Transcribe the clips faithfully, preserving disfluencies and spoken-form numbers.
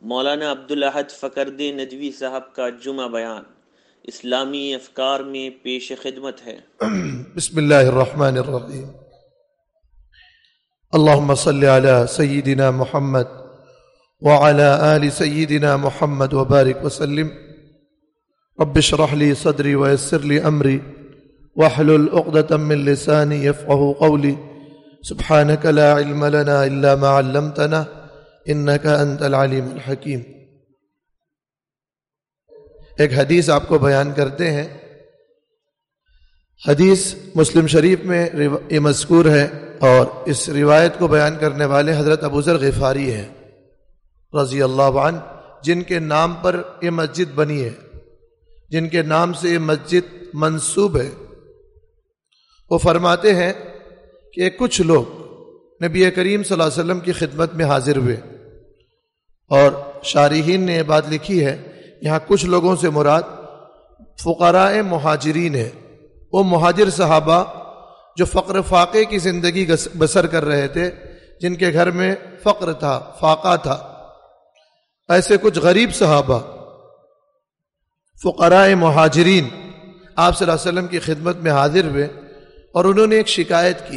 مولانا عبدالاحد فقردی ندوی صاحب کا جمعہ بیان اسلامی افکار میں پیش خدمت ہے۔ بسم اللہ الرحمن الرحیم۔ اللہم صلی علی سیدنا محمد وعلی آل سیدنا محمد وبارک وسلم۔ رب اشرح لی صدری ویسر لی امری واحلل عقدۃ من لسانی یفقہوا قولی۔ سبحانک لا علم لنا الا ما علمتنا انک انت العلیم الحکیم۔ ایک حدیث آپ کو بیان کرتے ہیں۔ حدیث مسلم شریف میں یہ مذکور ہے اور اس روایت کو بیان کرنے والے حضرت ابو ذر غفاری ہیں رضی اللہ عنہ، جن کے نام پر یہ مسجد بنی ہے، جن کے نام سے یہ مسجد منسوب ہے۔ وہ فرماتے ہیں کہ کچھ لوگ نبی کریم صلی اللہ علیہ وسلم کی خدمت میں حاضر ہوئے، اور شارحین نے یہ بات لکھی ہے، یہاں کچھ لوگوں سے مراد فقراء مہاجرین ہے، وہ مہاجر صحابہ جو فقر فاقے کی زندگی بسر کر رہے تھے، جن کے گھر میں فقر تھا، فاقہ تھا۔ ایسے کچھ غریب صحابہ فقراء مہاجرین آپ صلی اللہ علیہ وسلم کی خدمت میں حاضر ہوئے، اور انہوں نے ایک شکایت کی۔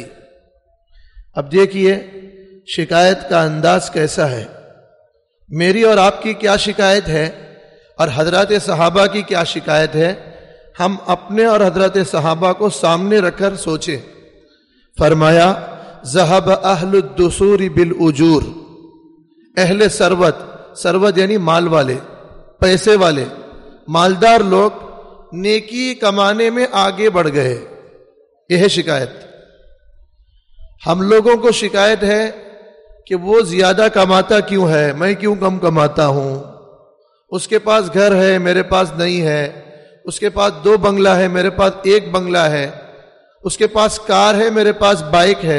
اب دیکھیے شکایت کا انداز کیسا ہے، میری اور آپ کی کیا شکایت ہے اور حضرات صحابہ کی کیا شکایت ہے، ہم اپنے اور حضرات صحابہ کو سامنے رکھ کر سوچیں۔ فرمایا ذہب اہل الدثور بالاجور، اہل ثروت، ثروت یعنی مال والے، پیسے والے، مالدار لوگ نیکی کمانے میں آگے بڑھ گئے۔ یہ ہے شکایت۔ ہم لوگوں کو شکایت ہے کہ وہ زیادہ کماتا کیوں ہے، میں کیوں کم کماتا ہوں، اس کے پاس گھر ہے میرے پاس نہیں ہے، اس کے پاس دو بنگلہ ہے میرے پاس ایک بنگلہ ہے، اس کے پاس کار ہے میرے پاس بائک ہے،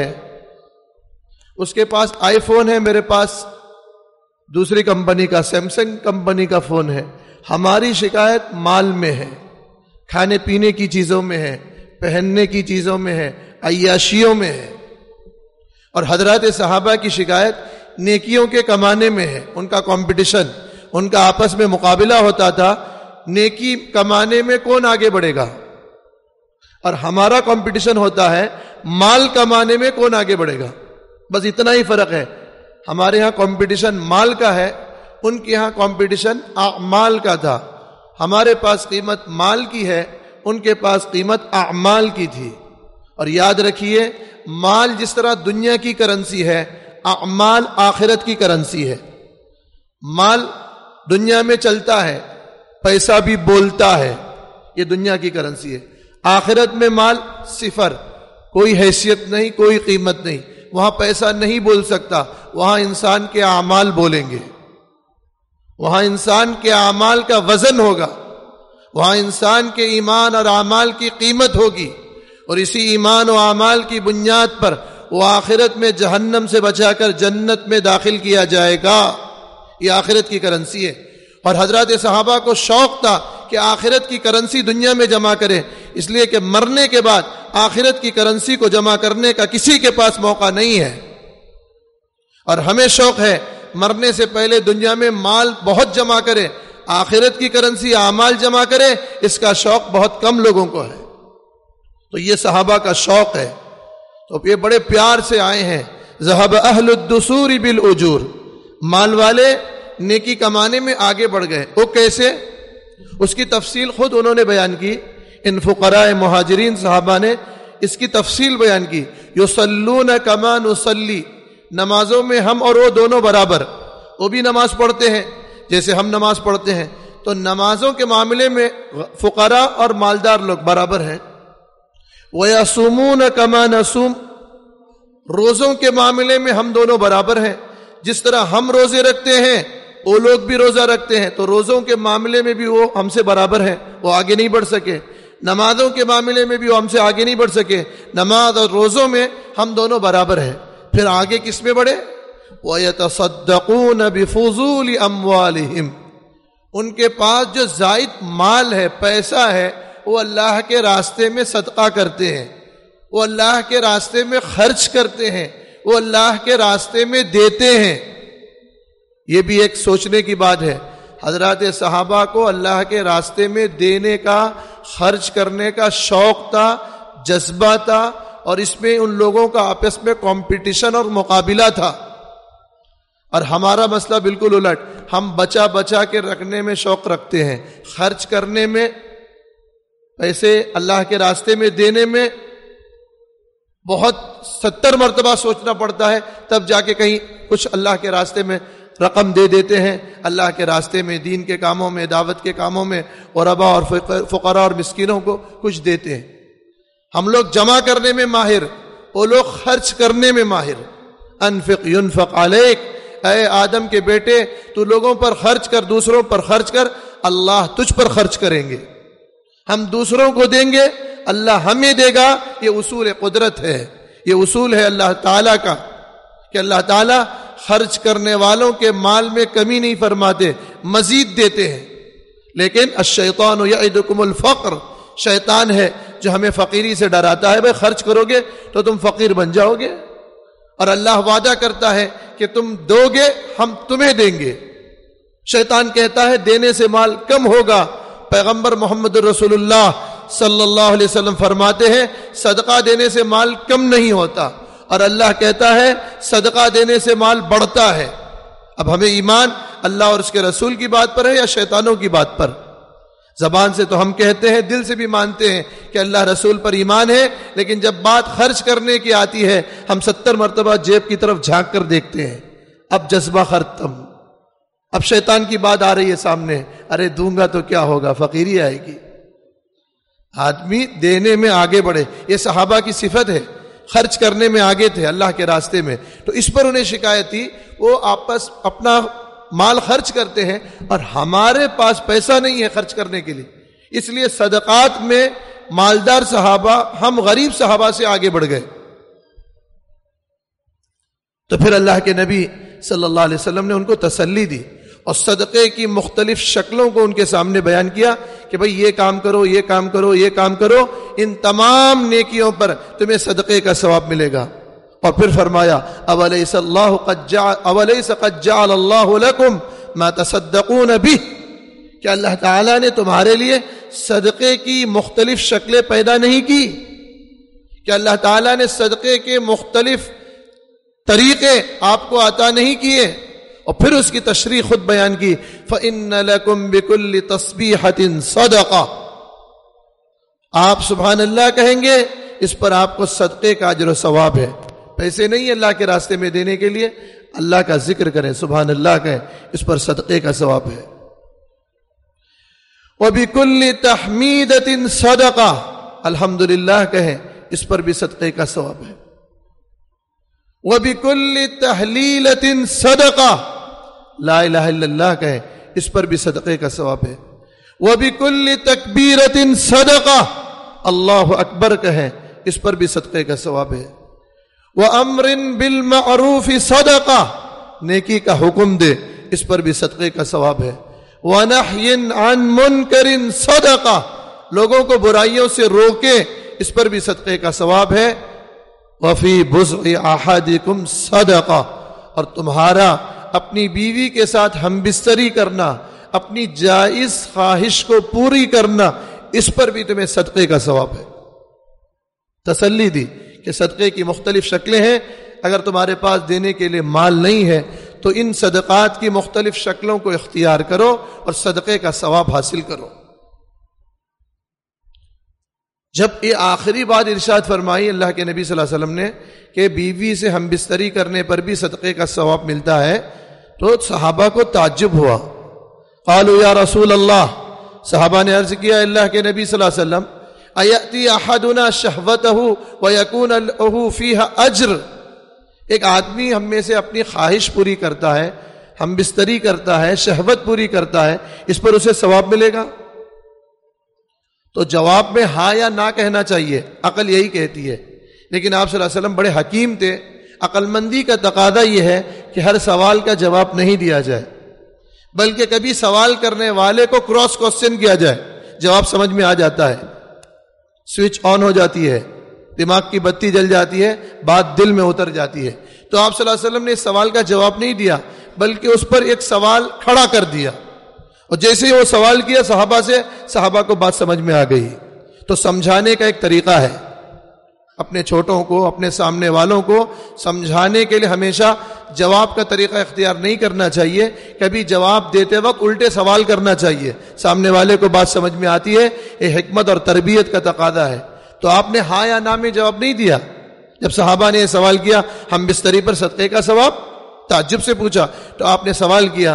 اس کے پاس آئی فون ہے میرے پاس دوسری کمپنی کا سیمسنگ کمپنی کا فون ہے۔ ہماری شکایت مال میں ہے، کھانے پینے کی چیزوں میں ہے، پہننے کی چیزوں میں ہے، عیاشیوں میں ہے۔ اور حضرات صحابہ کی شکایت نیکیوں کے کمانے میں ہے، ان کا کمپٹیشن، ان کا آپس میں مقابلہ ہوتا تھا، نیکی کمانے میں کون آگے بڑھے گا، اور ہمارا کمپٹیشن ہوتا ہے مال کمانے میں کون آگے بڑھے گا۔ بس اتنا ہی فرق ہے، ہمارے ہاں کمپٹیشن مال کا ہے، ان کے ہاں کمپٹیشن اعمال کا تھا۔ ہمارے پاس قیمت مال کی ہے، ان کے پاس قیمت اعمال کی تھی۔ اور یاد رکھیے مال جس طرح دنیا کی کرنسی ہے، اعمال آخرت کی کرنسی ہے۔ مال دنیا میں چلتا ہے، پیسہ بھی بولتا ہے، یہ دنیا کی کرنسی ہے۔ آخرت میں مال صفر، کوئی حیثیت نہیں، کوئی قیمت نہیں، وہاں پیسہ نہیں بول سکتا، وہاں انسان کے اعمال بولیں گے، وہاں انسان کے اعمال کا وزن ہوگا، وہاں انسان کے ایمان اور اعمال کی قیمت ہوگی، اور اسی ایمان و اعمال کی بنیاد پر وہ آخرت میں جہنم سے بچا کر جنت میں داخل کیا جائے گا۔ یہ آخرت کی کرنسی ہے۔ اور حضرات صحابہ کو شوق تھا کہ آخرت کی کرنسی دنیا میں جمع کریں، اس لیے کہ مرنے کے بعد آخرت کی کرنسی کو جمع کرنے کا کسی کے پاس موقع نہیں ہے۔ اور ہمیں شوق ہے مرنے سے پہلے دنیا میں مال بہت جمع کرے، آخرت کی کرنسی اعمال جمع کرے، اس کا شوق بہت کم لوگوں کو ہے۔ تو یہ صحابہ کا شوق ہے، تو یہ بڑے پیار سے آئے ہیں۔ ذہب اہل الدثور بالاجور، مال والے نیکی کمانے میں آگے بڑھ گئے۔ وہ کیسے؟ اس کی تفصیل خود انہوں نے بیان کی، ان فقراء مہاجرین صحابہ نے اس کی تفصیل بیان کی۔ یصلون کما نصلی، نمازوں میں ہم اور وہ دونوں برابر، وہ بھی نماز پڑھتے ہیں جیسے ہم نماز پڑھتے ہیں، تو نمازوں کے معاملے میں فقراء اور مالدار لوگ برابر ہیں۔ وَيَصُومُونَ كَمَا نَصُومُ، روزوں کے معاملے میں ہم دونوں برابر ہیں، جس طرح ہم روزے رکھتے ہیں وہ لوگ بھی روزہ رکھتے ہیں، تو روزوں کے معاملے میں بھی وہ ہم سے برابر ہیں، وہ آگے نہیں بڑھ سکے۔ نمازوں کے معاملے میں بھی وہ ہم سے آگے نہیں بڑھ سکے، نماز اور روزوں میں ہم دونوں برابر ہیں۔ پھر آگے کس میں بڑھے؟ وَيَتَصَدَّقُونَ بِفُضُولِ أَمْوَالِهِمْ، ان کے پاس جو زائد مال ہے، پیسہ ہے، وہ اللہ کے راستے میں صدقہ کرتے ہیں، وہ اللہ کے راستے میں خرچ کرتے ہیں، وہ اللہ کے راستے میں دیتے ہیں۔ یہ بھی ایک سوچنے کی بات ہے. حضرات صحابہ کو اللہ کے راستے میں دینے کا، خرچ کرنے کا شوق تھا، جذبہ تھا، اور اس میں ان لوگوں کا آپس میں کمپٹیشن اور مقابلہ تھا. اور ہمارا مسئلہ بالکل الٹ، ہم بچا بچا کے رکھنے میں شوق رکھتے ہیں، خرچ کرنے میں، پیسے اللہ کے راستے میں دینے میں بہت ستر مرتبہ سوچنا پڑتا ہے، تب جا کے کہیں کچھ اللہ کے راستے میں رقم دے دیتے ہیں. اللہ کے راستے میں، دین کے کاموں میں، دعوت کے کاموں میں غرباء اور فقراء اور مسکینوں کو کچھ دیتے ہیں. ہم لوگ جمع کرنے میں ماہر، وہ لوگ خرچ کرنے میں ماہر. انفق ينفق علیک، اے آدم کے بیٹے تو لوگوں پر خرچ کر، دوسروں پر خرچ کر، اللہ تجھ پر خرچ کریں گے. ہم دوسروں کو دیں گے، اللہ ہمیں دے گا. یہ اصول قدرت ہے، یہ اصول ہے اللہ تعالیٰ کا کہ اللہ تعالیٰ خرچ کرنے والوں کے مال میں کمی نہیں فرماتے، مزید دیتے ہیں. لیکن الشیطان یعدکم الفقر، شیطان ہے جو ہمیں فقیری سے ڈراتا ہے. بھائی خرچ کرو گے تو تم فقیر بن جاؤ گے، اور اللہ وعدہ کرتا ہے کہ تم دو گے ہم تمہیں دیں گے. شیطان کہتا ہے دینے سے مال کم ہوگا. پیغمبر محمد رسول اللہ صلی اللہ علیہ وسلم فرماتے ہیں صدقہ دینے سے مال کم نہیں ہوتا، اور اللہ کہتا ہے صدقہ دینے سے مال بڑھتا ہے. اب ہمیں ایمان اللہ اور اس کے رسول کی بات پر ہے یا شیطانوں کی بات پر؟ زبان سے تو ہم کہتے ہیں، دل سے بھی مانتے ہیں کہ اللہ رسول پر ایمان ہے، لیکن جب بات خرچ کرنے کی آتی ہے ہم ستر مرتبہ جیب کی طرف جھانک کر دیکھتے ہیں. اب جذبہ ختم، اب شیطان کی بات آ رہی ہے سامنے، ارے دوں گا تو کیا ہوگا، فقیری آئے گی. آدمی دینے میں آگے بڑھے، یہ صحابہ کی صفت ہے، خرچ کرنے میں آگے تھے اللہ کے راستے میں. تو اس پر انہیں شکایت تھی، وہ آپس اپنا مال خرچ کرتے ہیں اور ہمارے پاس پیسہ نہیں ہے خرچ کرنے کے لیے، اس لیے صدقات میں مالدار صحابہ ہم غریب صحابہ سے آگے بڑھ گئے. تو پھر اللہ کے نبی صلی اللہ علیہ وسلم نے ان کو تسلی دی اور صدقے کی مختلف شکلوں کو ان کے سامنے بیان کیا کہ بھئی یہ کام کرو، یہ کام کرو، یہ کام کرو، ان تمام نیکیوں پر تمہیں صدقے کا ثواب ملے گا. اور پھر فرمایا اولیس اللہ قد جعل اولیس قد جعل اللہ لکم ما تصدقون بہ، کہ اللہ تعالیٰ نے تمہارے لیے صدقے کی مختلف شکلیں پیدا نہیں کی، کہ اللہ تعالیٰ نے صدقے کے مختلف طریقے آپ کو عطا نہیں کیے. اور پھر اس کی تشریح خود بیان کی، فَإِنَّ لَكُمْ بِكُلِّ تَصْبِيحَةٍ صَدَقَةٍ، آپ سبحان اللہ کہیں گے اس پر آپ کو صدقے کا اجر و ثواب ہے. پیسے نہیں اللہ کے راستے میں دینے کے لیے، اللہ کا ذکر کریں، سبحان اللہ کہیں، اس پر صدقے کا ثواب ہے. وَبِكُلِّ تَحْمِيدَةٍ صَدَقَةٍ، الحمدللہ کہیں، اس پر بھی صدقے کا ثواب ہے. وَبِكُلِّ تَحْلِيلَةٍ صَدَقَةٍ، لا الہ الا اللہ کہیں، اس پر بھی صدقے کا ثواب ہے. وَبِكُلِّ تَكْبِيرَةٍ صَدَقَةٍ، اللہ اکبر کہیں، اس پر بھی صدقے کا ثواب ہے. وَأَمْرٍ بِالْمَعْرُوفِ صَدَقَةٍ، نیکی کا حکم دے، اس پر بھی صدقے کا ثواب ہے. وَنَحْيٍ عَنْ مُنْكَرٍ صَدَقَةٍ، لوگوں کو برائیوں سے روکے، اس پر بھی صدقے کا ثواب ہے. وَفِي بُضْعِ أَحَدِكُمْ صَدَقَةٍ، اور تمہارا اپنی بیوی کے ساتھ ہم بستری کرنا، اپنی جائز خواہش کو پوری کرنا، اس پر بھی تمہیں صدقے کا ثواب ہے. تسلی دی کہ صدقے کی مختلف شکلیں ہیں، اگر تمہارے پاس دینے کے لیے مال نہیں ہے تو ان صدقات کی مختلف شکلوں کو اختیار کرو اور صدقے کا ثواب حاصل کرو. جب یہ آخری بات ارشاد فرمائی اللہ کے نبی صلی اللہ علیہ وسلم نے کہ بیوی سے ہم بستری کرنے پر بھی صدقے کا ثواب ملتا ہے، تو صحابہ کو تعجب ہوا. قالوا یا رسول اللہ، صحابہ نے عرض کیا اللہ کے نبی صلی اللہ علیہ وسلم، ایأتی احدنا شہوتہ ویکون له فیہا اجر، ایک آدمی ہم میں سے اپنی خواہش پوری کرتا ہے، ہم بستری کرتا ہے، شہوت پوری کرتا ہے، اس پر اسے ثواب ملے گا؟ تو جواب میں ہاں یا نہ کہنا چاہیے، عقل یہی کہتی ہے. لیکن آپ صلی اللہ علیہ وسلم بڑے حکیم تھے. عقل مندی کا تقاضا یہ ہے کہ ہر سوال کا جواب نہیں دیا جائے، بلکہ کبھی سوال کرنے والے کو کراس کوسچن کیا جائے، جواب سمجھ میں آ جاتا ہے، سوئچ آن ہو جاتی ہے، دماغ کی بتی جل جاتی ہے، بات دل میں اتر جاتی ہے. تو آپ صلی اللہ علیہ وسلم نے اس سوال کا جواب نہیں دیا، بلکہ اس پر ایک سوال کھڑا کر دیا، اور جیسے ہی وہ سوال کیا صحابہ سے، صحابہ کو بات سمجھ میں آ گئی۔ تو سمجھانے کا ایک طریقہ ہے، اپنے چھوٹوں کو، اپنے سامنے والوں کو سمجھانے کے لیے ہمیشہ جواب کا طریقہ اختیار نہیں کرنا چاہیے، کبھی جواب دیتے وقت الٹے سوال کرنا چاہیے، سامنے والے کو بات سمجھ میں آتی ہے، یہ حکمت اور تربیت کا تقاضا ہے۔ تو آپ نے ہاں یا نہ میں جواب نہیں دیا۔ جب صحابہ نے یہ سوال کیا ہم بستری پر صدقے کا ثواب، تعجب سے پوچھا، تو آپ نے سوال کیا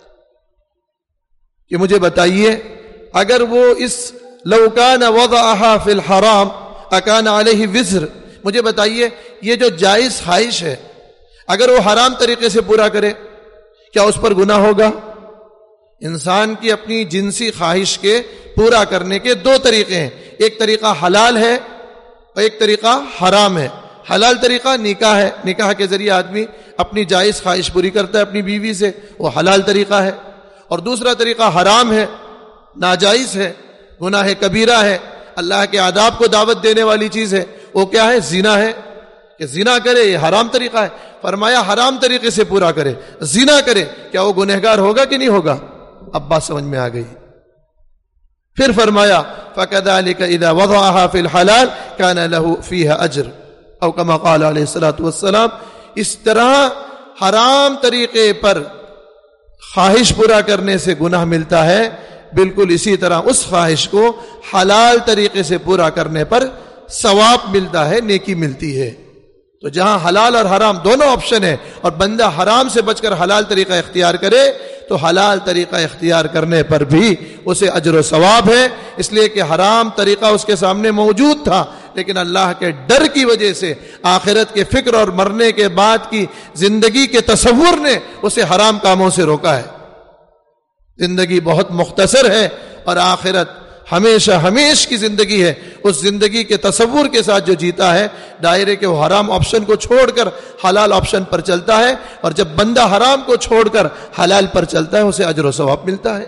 کہ مجھے بتائیے اگر وہ اس لو کان وضعها فی الحرام اکان علیہ وزر، مجھے بتائیے یہ جو جائز خواہش ہے اگر وہ حرام طریقے سے پورا کرے کیا اس پر گناہ ہوگا؟ انسان کی اپنی جنسی خواہش کے پورا کرنے کے دو طریقے ہیں، ایک طریقہ حلال ہے اور ایک طریقہ حرام ہے۔ حلال طریقہ نکاح ہے، نکاح کے ذریعے آدمی اپنی جائز خواہش پوری کرتا ہے اپنی بیوی سے، وہ حلال طریقہ ہے۔ اور دوسرا طریقہ حرام ہے، ناجائز ہے، گناہ کبیرہ ہے، اللہ کے آداب کو دعوت دینے والی چیز ہے، وہ کیا ہے؟ زنا ہے، کہ زنا کرے، یہ حرام طریقہ ہے۔ فرمایا حرام طریقے سے پورا کرے، زنا کرے، کیا وہ گنہگار ہوگا کہ نہیں ہوگا؟ اب بات سمجھ میں آ گئی۔ پھر فرمایا فَكَذَلِكَ إِذَا وَضَعَهَا فِي الْحَلَالِ كَانَ لَهُ فِيهَا أَجْرٌ، او کما قال علیہ الصلوۃ والسلام۔ اس طرح حرام طریقے پر خواہش پورا کرنے سے گناہ ملتا ہے، بالکل اسی طرح اس خواہش کو حلال طریقے سے پورا کرنے پر ثواب ملتا ہے، نیکی ملتی ہے۔ تو جہاں حلال اور حرام دونوں آپشن ہے اور بندہ حرام سے بچ کر حلال طریقہ اختیار کرے تو حلال طریقہ اختیار کرنے پر بھی اسے اجر و ثواب ہے، اس لیے کہ حرام طریقہ اس کے سامنے موجود تھا، لیکن اللہ کے ڈر کی وجہ سے، آخرت کے فکر اور مرنے کے بعد کی زندگی کے تصور نے اسے حرام کاموں سے روکا ہے۔ زندگی بہت مختصر ہے اور آخرت ہمیشہ ہمیش کی زندگی ہے، اس زندگی کے تصور کے ساتھ جو جیتا ہے، دائرے کے وہ حرام آپشن کو چھوڑ کر حلال آپشن پر چلتا ہے، اور جب بندہ حرام کو چھوڑ کر حلال پر چلتا ہے اسے اجر و ثواب ملتا ہے۔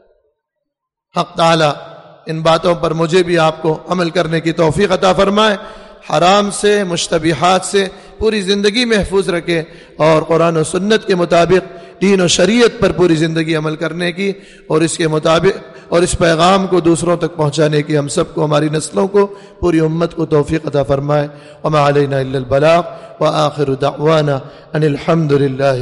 حق تعالی ان باتوں پر مجھے بھی آپ کو عمل کرنے کی توفیق عطا فرمائے، حرام سے، مشتبہات سے پوری زندگی محفوظ رکھے، اور قرآن و سنت کے مطابق دین و شریعت پر پوری زندگی عمل کرنے کی، اور اس کے مطابق اور اس پیغام کو دوسروں تک پہنچانے کی ہم سب کو، ہماری نسلوں کو، پوری امت کو توفیق عطا فرمائے۔ وما علینا الا البلاغ وآخر دعوانا ان الحمد للہ